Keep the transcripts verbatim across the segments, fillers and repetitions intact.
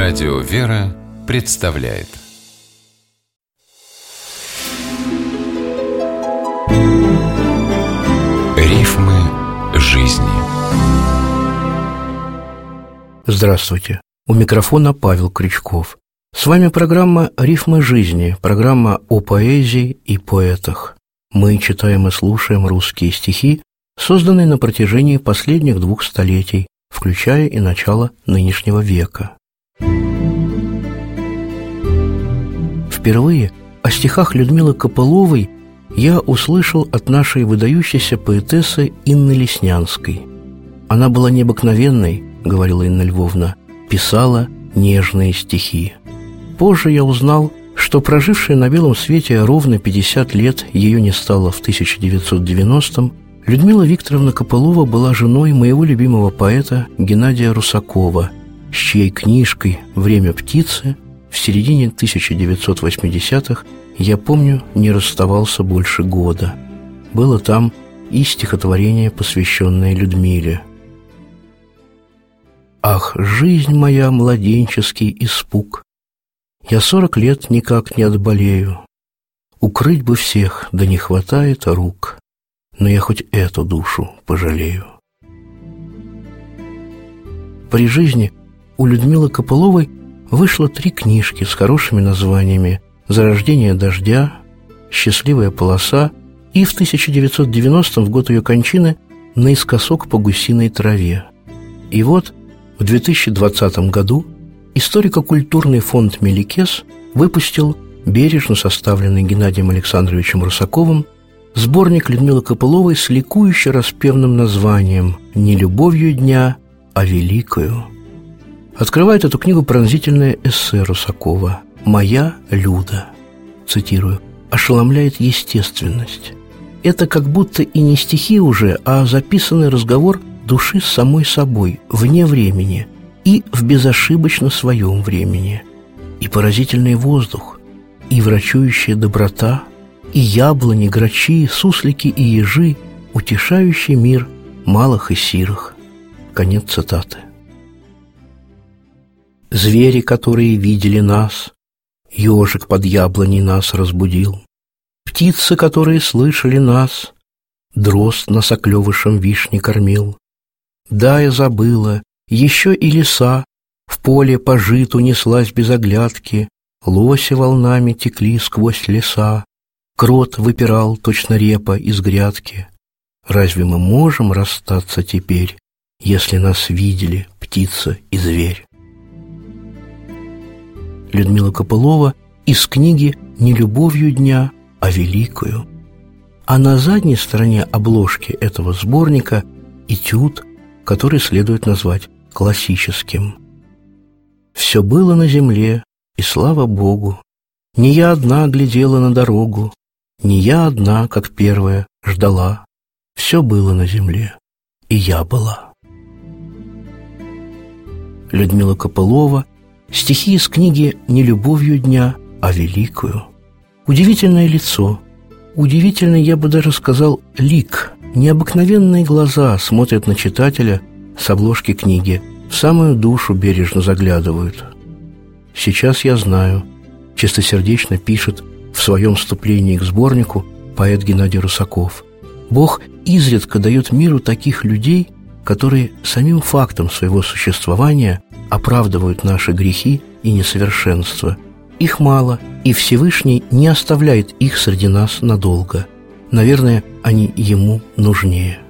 Радио «Вера» представляет Рифмы жизни. Здравствуйте! У микрофона Павел Крючков. С вами программа «Рифмы жизни», программа о поэзии и поэтах. Мы читаем и слушаем русские стихи, созданные на протяжении последних двух столетий, включая и начало нынешнего века. Впервые о стихах Людмилы Копыловой я услышал от нашей выдающейся поэтессы Инны Леснянской. Она была необыкновенной, говорила Инна Львовна, писала нежные стихи. Позже я узнал, что прожившая на белом свете ровно пятьдесят лет, ее не стало в тысяча девятьсот девяностом, Людмила Викторовна Копылова была женой моего любимого поэта Геннадия Русакова, с чьей книжкой «Время птицы» в середине тысяча девятьсот восьмидесятых, я помню, не расставался больше года. Было там и стихотворение, посвященное Людмиле. «Ах, жизнь моя, младенческий испуг! Я сорок лет никак не отболею. Укрыть бы всех, да не хватает рук, но я хоть эту душу пожалею». При жизни у Людмилы Копыловой вышло три книжки с хорошими названиями «Зарождение дождя», «Счастливая полоса» и в тысяча девятьсот девяностом, в год ее кончины, «Наискосок по гусиной траве». И вот в две тысячи двадцатом году историко-культурный фонд «Меликес» выпустил бережно составленный Геннадием Александровичем Русаковым сборник Людмилы Копыловой с ликующе распевным названием «Не любовью дня, а великою». Открывает эту книгу пронзительное эссе Русакова «Моя Люда». Цитирую: «Ошеломляет естественность. Это как будто и не стихи уже, а записанный разговор души с самой собой, вне времени и в безошибочно своем времени. И поразительный воздух, и врачующая доброта, и яблони, грачи, суслики и ежи, утешающий мир малых и сирых». Конец цитаты. «Звери, которые видели нас, ежик под яблоней нас разбудил, птицы, которые слышали нас, дрозд нас оклевышем вишни кормил. Да, я забыла, еще и лиса в поле по житу неслась без оглядки, лоси волнами текли сквозь леса, крот выпирал точно репа из грядки. Разве мы можем расстаться теперь, если нас видели птица и зверь?» Людмила Копылова из книги «Не любовью дня, а великою». А на задней стороне обложки этого сборника этюд, который следует назвать классическим. «Все было на земле, и слава Богу, не я одна глядела на дорогу, не я одна, как первая, ждала. Все было на земле, и я была». Людмила Копылова. Стихи из книги «Не любовью дня, а великою». Удивительное лицо, удивительный, я бы даже сказал, лик, необыкновенные глаза смотрят на читателя с обложки книги, в самую душу бережно заглядывают. «Сейчас я знаю», чистосердечно пишет в своем вступлении к сборнику поэт Геннадий Русаков, «Бог изредка дает миру таких людей, которые самим фактом своего существования оправдывают наши грехи и несовершенства. Их мало, и Всевышний не оставляет их среди нас надолго. Наверное, они ему нужнее».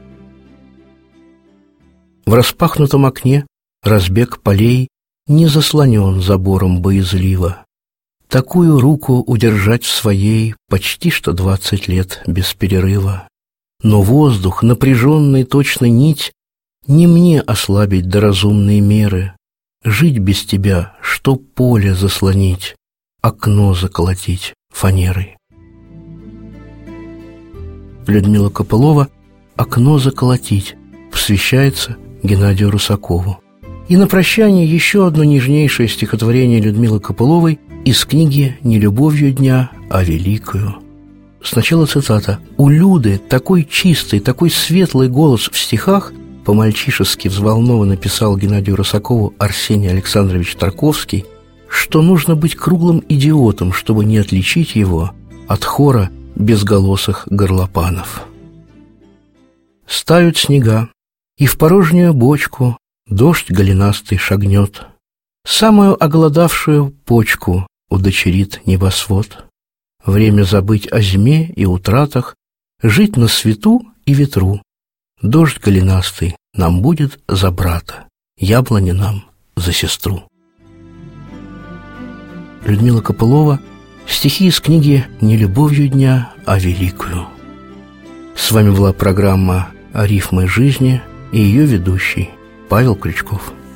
В распахнутом окне разбег полей не заслонен забором боязливо. Такую руку удержать в своей почти что двадцать лет без перерыва. Но воздух, напряженный точно нить, не мне ослабить до разумной меры. Жить без тебя, что поле заслонить, окно заколотить фанерой. Людмила Копылова «Окно заколотить» посвящается Геннадию Русакову. И на прощание еще одно нежнейшее стихотворение Людмилы Копыловой из книги «Не любовью дня, а великою». Сначала цитата: «У Люды такой чистый, такой светлый голос в стихах, по-мальчишески взволнованно писал Геннадию Рысакову Арсений Александрович Тарковский, что нужно быть круглым идиотом, чтобы не отличить его от хора безголосых горлопанов. Стают снега, и в порожнюю бочку дождь голенастый шагнет, самую оголодавшую почку удочерит небосвод. Время забыть о зиме и утратах, жить на свету и ветру. Дождь голенастый нам будет за брата, яблони нам за сестру. Людмила Копылова. Стихи из книги «Не любовью дня, а великую». С вами была программа «Рифмы жизни» и ее ведущий Павел Крючков.